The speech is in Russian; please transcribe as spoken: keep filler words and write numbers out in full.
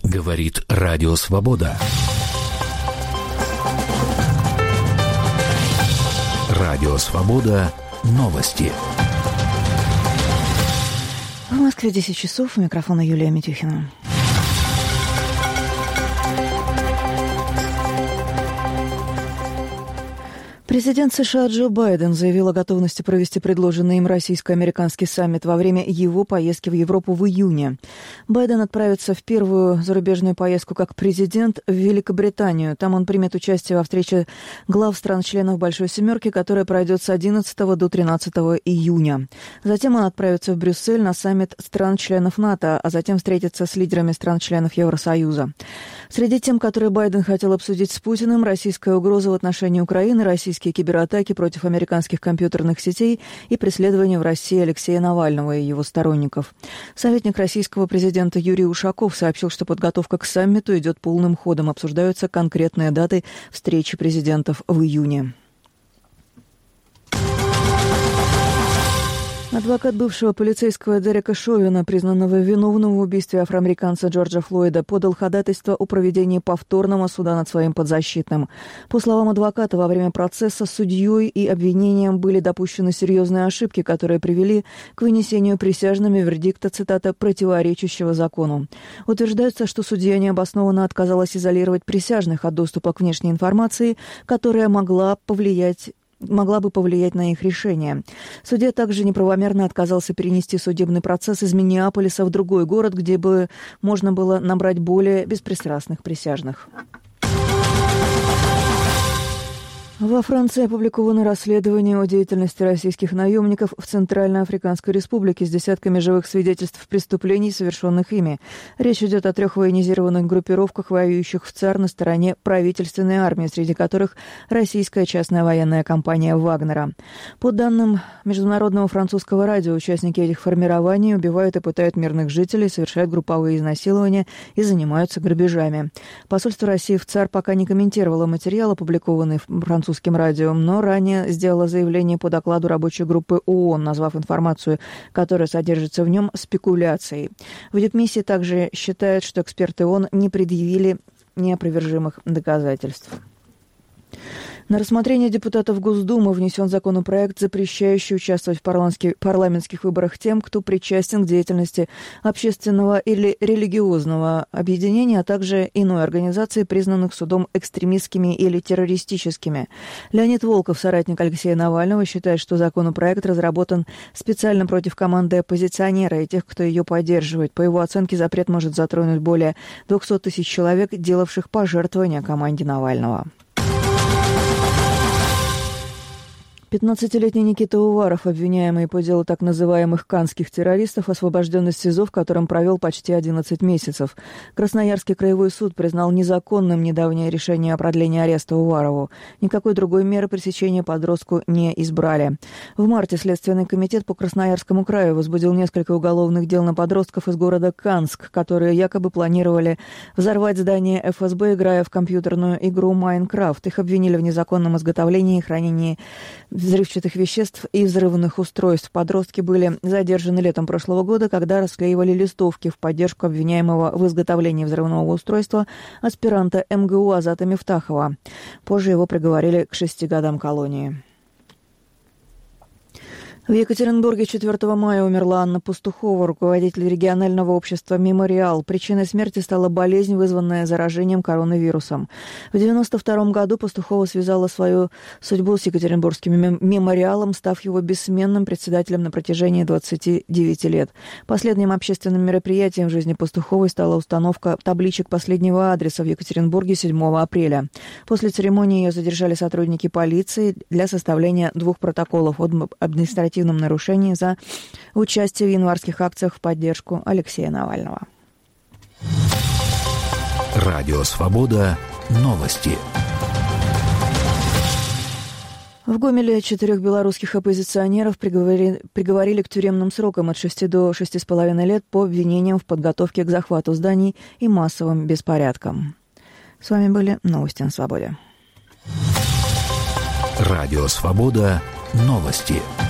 Говорит Радио Свобода. Радио Свобода. Новости. В Москве десять часов. У микрофона Юлия Митюхина. Президент США Джо Байден заявил о готовности провести предложенный им российско-американский саммит во время его поездки в Европу в июне. Байден отправится в первую зарубежную поездку как президент в Великобританию. Там он примет участие во встрече глав стран-членов Большой Семерки, которая пройдет с одиннадцатого до тринадцатого июня. Затем он отправится в Брюссель на саммит стран-членов НАТО, а затем встретится с лидерами стран-членов Евросоюза. Среди тем, которые Байден хотел обсудить с Путиным, российская угроза в отношении Украины, российские кибератаки против американских компьютерных сетей и преследование в России Алексея Навального и его сторонников. Советник российского президента Юрий Ушаков сообщил, что подготовка к саммиту идет полным ходом. Обсуждаются конкретные даты встречи президентов в июне. Адвокат бывшего полицейского Дерека Шовина, признанного виновным в убийстве афроамериканца Джорджа Флойда, подал ходатайство о проведении повторного суда над своим подзащитным. По словам адвоката, во время процесса судьей и обвинением были допущены серьезные ошибки, которые привели к вынесению присяжными вердикта, цитата, «противоречащего закону». Утверждается, что судья необоснованно отказалась изолировать присяжных от доступа к внешней информации, которая могла повлиять могла бы повлиять на их решение. Судья также неправомерно отказался перенести судебный процесс из Миннеаполиса в другой город, где бы можно было набрать более беспристрастных присяжных. Во Франции опубликовано расследование о деятельности российских наемников в Центральноафриканской Республике с десятками живых свидетельств преступлений, совершенных ими. Речь идет о трех военизированных группировках, воюющих в ЦАР на стороне правительственной армии, среди которых российская частная военная компания «Вагнера». По данным международного французского радио, участники этих формирований убивают и пытают мирных жителей, совершают групповые изнасилования и занимаются грабежами. Посольство России в ЦАР пока не комментировало материал, опубликованный в французском радио, но ранее сделала заявление по докладу рабочей группы ООН, назвав информацию, которая содержится в нем, спекуляцией. В Дипмиссии также считают, что эксперты ООН не предъявили неопровержимых доказательств. На рассмотрение депутатов Госдумы внесен законопроект, запрещающий участвовать в парламентских, парламентских выборах тем, кто причастен к деятельности общественного или религиозного объединения, а также иной организации, признанных судом экстремистскими или террористическими. Леонид Волков, соратник Алексея Навального, считает, что законопроект разработан специально против команды оппозиционера и тех, кто ее поддерживает. По его оценке, запрет может затронуть более двести тысяч человек, делавших пожертвования команде Навального. пятнадцатилетний Никита Уваров, обвиняемый по делу так называемых канских террористов, освобожден из СИЗО, в котором провел почти одиннадцать месяцев. Красноярский краевой суд признал незаконным недавнее решение о продлении ареста Уварову. Никакой другой меры пресечения подростку не избрали. В марте Следственный комитет по Красноярскому краю возбудил несколько уголовных дел на подростков из города Канск, которые якобы планировали взорвать здание эф эс бэ, играя в компьютерную игру «Майнкрафт». Их обвинили в незаконном изготовлении и хранении взрывчатых веществ и взрывных устройств. Подростки были задержаны летом прошлого года, когда расклеивали листовки в поддержку обвиняемого в изготовлении взрывного устройства аспиранта эм гэ у Азата Мифтахова. Позже его приговорили к шести годам колонии. В Екатеринбурге четвёртого мая умерла Анна Пастухова, руководитель регионального общества «Мемориал». Причиной смерти стала болезнь, вызванная заражением коронавирусом. В девяносто втором году Пастухова связала свою судьбу с Екатеринбургским мемориалом, став его бессменным председателем на протяжении двадцати девяти лет. Последним общественным мероприятием в жизни Пастуховой стала установка табличек последнего адреса в Екатеринбурге седьмого апреля. После церемонии ее задержали сотрудники полиции для составления двух протоколов об административном нарушении за участие в январских акциях в поддержку Алексея Навального. Радио Свобода. Новости. В Гомеле четырех белорусских оппозиционеров приговорили, приговорили к тюремным срокам от шести до шести с половиной лет по обвинениям в подготовке к захвату зданий и массовым беспорядкам. С вами были новости на Свободе. Радио Свобода. Новости.